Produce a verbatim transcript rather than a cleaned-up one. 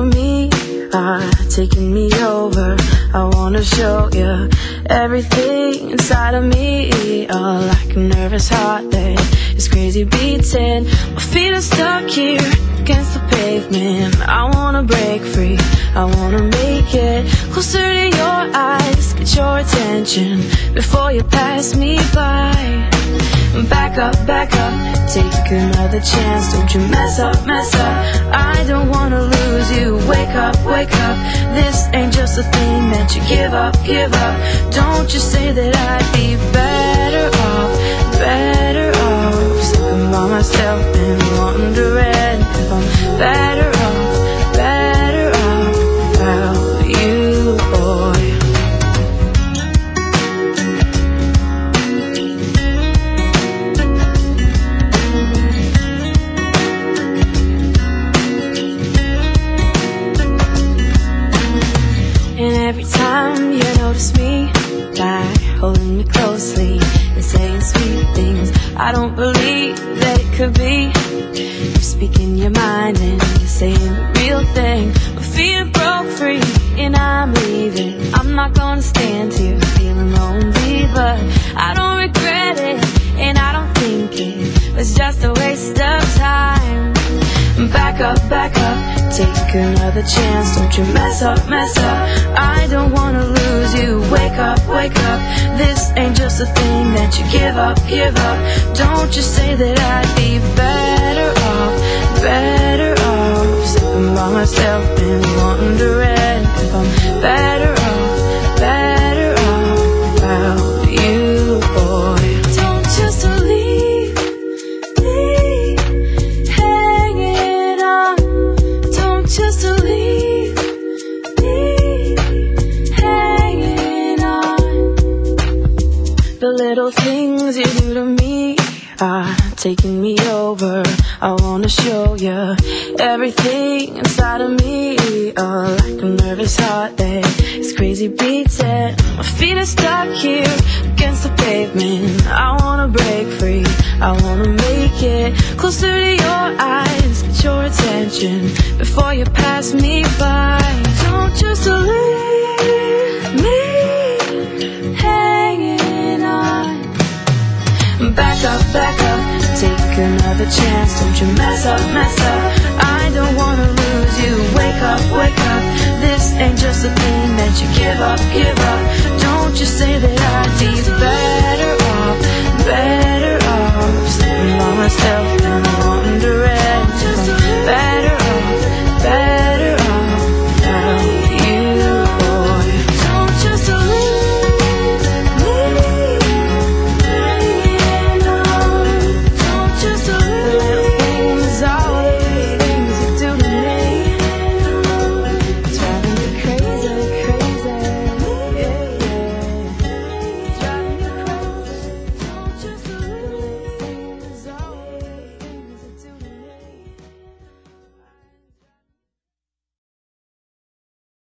to me are taking me over. I wanna show you everything inside of me, all like a nervous heart that is crazy beating. My feet are stuck here against the pavement. I wanna break free, I wanna make it closer to your eyes, get your attention before you pass me by. Back up, back up, take another chance. Don't you mess up, mess up, I don't wanna lose you. Wake up, wake up, this ain't just a thing that you give up, give up. Don't you say that I'd be better off, better off sitting by myself and wondering if I'm better off, better off without you, boy. Every time you notice me, like holding me closely and saying sweet things, I don't believe that it could be. You're speaking your mind and you're saying the real thing. My feet broke free and I'm leaving. I'm not gonna stand here feeling lonely, but I don't regret it and I don't think it was just a waste of time. Back up, back up, take another chance. Don't you mess up, mess up, I don't wanna lose you. Wake up, wake up, this ain't just a thing that you give up, give up. Don't you say that I'd be better off, better off sitting by myself and wondering if I'm better off, better off without you, boy. Don't just leave me hanging on. Don't just leave me hanging on. The little things you do to me are taking me over. I wanna show you everything inside of me, oh, like a nervous heart that is crazy beating. My feet are stuck here against the pavement. I wanna break free, I wanna make it closer to your eyes, get your attention before you pass me by. Don't just leave me hanging on. Back up, back up, take another chance. Don't you mess up, mess up, I don't wanna lose you. Wake up, wake up, this ain't just a thing that you give up, give up. Don't you say that